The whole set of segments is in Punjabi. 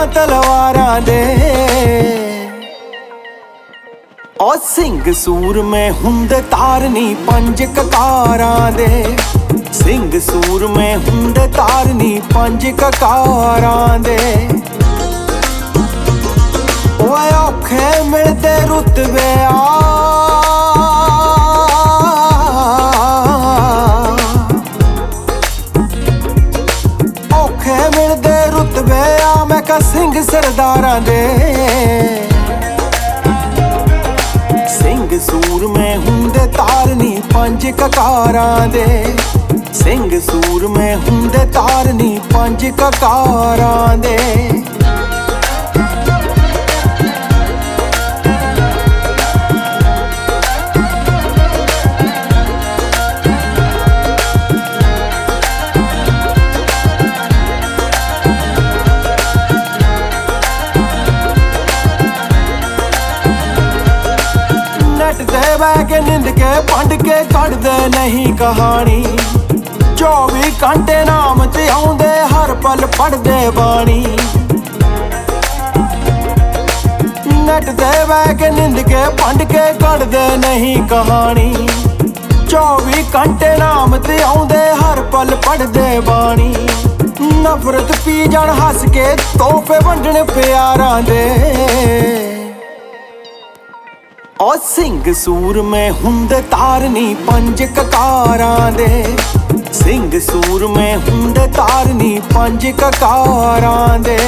ਤਲਵਾਰਾਂ ਦੇ। ਓ ਸਿੰਘ ਸੂਰਮੇ ਹੁੰਦੇ ਤਾਰਨੀ ਪੰਜ ਕਕਾਰਾਂ ਦੇ। ਸਿੰਘ ਸੂਰਮੇ ਹੁੰਦੇ ਤਾਰਨੀ ਪੰਜ ਕਕਾਰਾਂ ਦੇ। ਓਏ ਔਖੇ ਮਿਲਦੇ ਰੁਤਬੇ ਆ, ਔਖੇ ਮਿਲਦੇ ਰੁਤਬੇ ਆ ਮੈਂ ਕਾ ਸਿੰਘ ਸਰਦਾਰਾਂ ਦੇ। ਸਿੰਘ ਸੂਰਮੇ ਹੁੰਦੇ ਤਾਰਨੀ ਪੰਜ ਕਕਾਰਾਂ ਦੇ। ਸਿੰਘ ਸੂਰਮੇ ਹੁੰਦੇ ਤਾਰਨੀ ਪੰਜ ਕਕਾਰਾਂ ਦੇ। ਬਹਿ ਕੇ ਨਿੰਦ ਕੇ ਭੰਡ ਕੇ ਕੱਢਦੇ ਨਹੀਂ ਕਹਾਣੀ। 24 ਘੰਟੇ ਨਾਮ ਤੇ ਆਉਂਦੇ ਹਰ ਪਲ ਪੜ੍ਹਦੇ ਬਾਣੀ। ਨੱਟ ਤੇ ਬਹਿ ਕੇ ਨਿੰਦ ਕੇ ਭੰਡ ਕੇ ਕੱਢਦੇ ਨਹੀਂ ਕਹਾਣੀ। 24 ਘੰਟੇ ਨਾਮ ਤੇ ਆਉਂਦੇ ਹਰ ਪਲ ਪੜ੍ਹਦੇ ਬਾਣੀ। ਨਫ਼ਰਤ ਪੀ ਜਾਣ ਹੱਸ ਕੇ ਤੋਹਫੇ ਵੰਡਣ ਪਿਆਰਾਂ ਦੇ। ਓ ਸਿੰਘ ਸੂਰਮੇ ਹੁੰਦੇ ਤਾਰਨੀ ਪੰਜ ਕਕਾਰਾਂ ਦੇ। ਸਿੰਘ ਸੂਰਮੇ ਹੁੰਦੇ ਤਾਰਨੀ ਪੰਜ ਕਕਾਰਾਂ ਦੇ।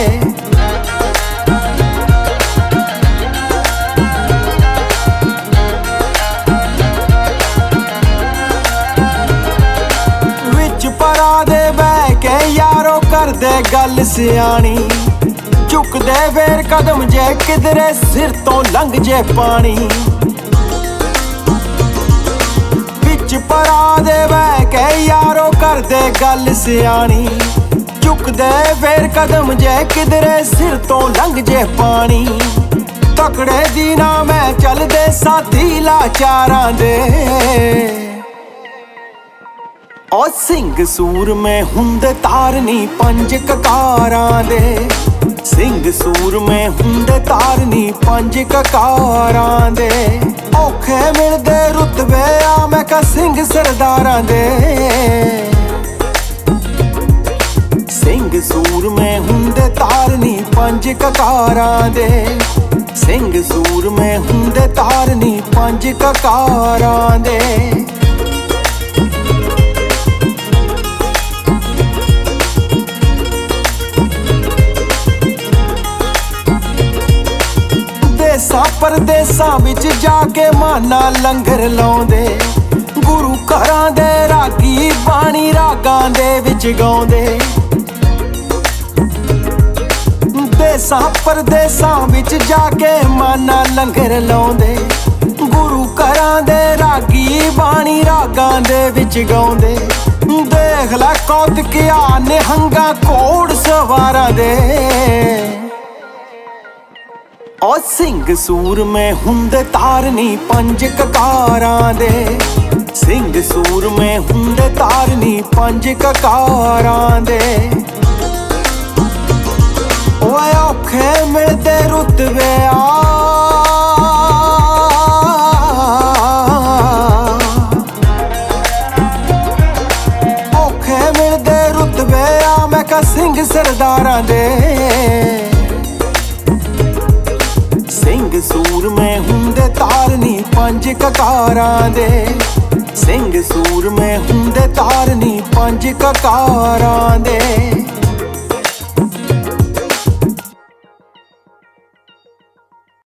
ਵਿੱਚ ਪਰਾਂ ਦੇ ਬਹਿ ਕੇ ਯਾਰੋ ਕਰਦੇ ਗੱਲ ਸਿਆਣੀ। ਝੁਕਦੇ ਫੇਰ ਕਦਮ ਜੇ ਕਿਧਰੇ ਸਿਰ ਤੋਂ ਲੰਘ ਜੇ ਪਾਣੀ। ਵਿੱਚ ਪਰਾਂ ਦੇ ਬਹਿ ਕੇ ਯਾਰੋ ਕਰਦੇ ਗੱਲ ਸਿਆਣੀ। ਝੁਕਦੇ ਫੇਰ ਕਦਮ ਜੇ ਕਿਧਰੇ ਸਿਰ ਤੋਂ ਲੰਘ ਜੇ ਪਾਣੀ। ਤਕੜੇ ਦੀ ਨਾ ਮੈਂ ਚੱਲਦੇ ਸਾਥੀ ਲਾਚਾਰਾਂ ਦੇ। ਓ ਸਿੰਘ ਸੂਰਮੇ ਹੁੰਦੇ ਤਾਰਨੀ ਪੰਜ ਕਕਾਰਾਂ ਦੇ। ਸਿੰਘ ਸੂਰਮੇ ਹੁੰਦੇ ਤਾਰਨੀ ਪੰਜ ਕਕਾਰਾਂ ਦੇ। ਔਖੇ ਮਿਲਦੇ ਰੁਤਬੇ ਆ ਮੈਂ ਕਾ ਸਿੰਘ ਸਰਦਾਰਾਂ ਦੇ। ਸਿੰਘ ਸੂਰਮੇ ਹੁੰਦੇ ਤਾਰਨੀ ਪੰਜ ਕਕਾਰਾਂ ਦੇ। ਸਿੰਘ ਸੂਰਮੇ ਹੁੰਦੇ ਤਾਰਨੀ ਪੰਜ ਕਕਾਰਾਂ ਦੇ। ਦੇਸਾਂ ਪਰਦੇਸਾਂ ਵਿੱਚ ਜਾ ਕੇ ਮਾਨਾ ਲੰਗਰ ਲਾਉਂਦੇ। ਗੁਰੂ ਘਰਾਂ ਦੇ ਰਾਗੀ ਬਾਣੀ ਰਾਗਾਂ ਦੇ ਵਿੱਚ ਗਾਉਂਦੇ। ਦੇਸਾਂ ਪਰਦੇਸਾਂ ਵਿੱਚ ਜਾ ਕੇ ਮਾਨਾ ਲੰਗਰ ਲਾਉਂਦੇ। ਗੁਰੂ ਘਰਾਂ ਦੇ ਰਾਗੀ ਬਾਣੀ ਰਾਗਾਂ ਦੇ ਵਿੱਚ ਗਾਉਂਦੇ। ਦੇਖ ਲੈ ਕੌਤਕਿਆ ਨਿਹੰਗਾ ਘੋੜ ਸਵਾਰਾਂ ਦੇ। ਓ ਸਿੰਘ ਸੂਰਮੇ ਹੁੰਦੇ ਤਾਰਨੀ ਪੰਜ ਕਕਾਰਾਂ ਦੇ। ਸਿੰਘ ਸੂਰਮੇ ਹੁੰਦੇ ਤਾਰਨੀ ਪੰਜ ਕਕਾਰਾਂ ਦੇ। ਓਏ ਔਖੇ ਮਿਲਦੇ ਰੁਤਬੇ ਆ, ਔਖੇ ਮਿਲਦੇ ਰੁਤਬੇ ਆ ਮੈਂ ਕਾ ਸਿੰਘ ਸਰਦਾਰਾਂ ਦੇ। ਸਿੰਘ ਸੂਰਮੇ ਹੁੰਦੇ ਤਾਰਨੀ ਪੰਜ ਕਕਾਰਾਂ ਦੇ। ਸਿੰਘ ਸੂਰਮੇ ਹੁੰਦੇ ਤਾਰਨੀ ਪੰਜ ਕਕਾਰਾਂ ਦੇ।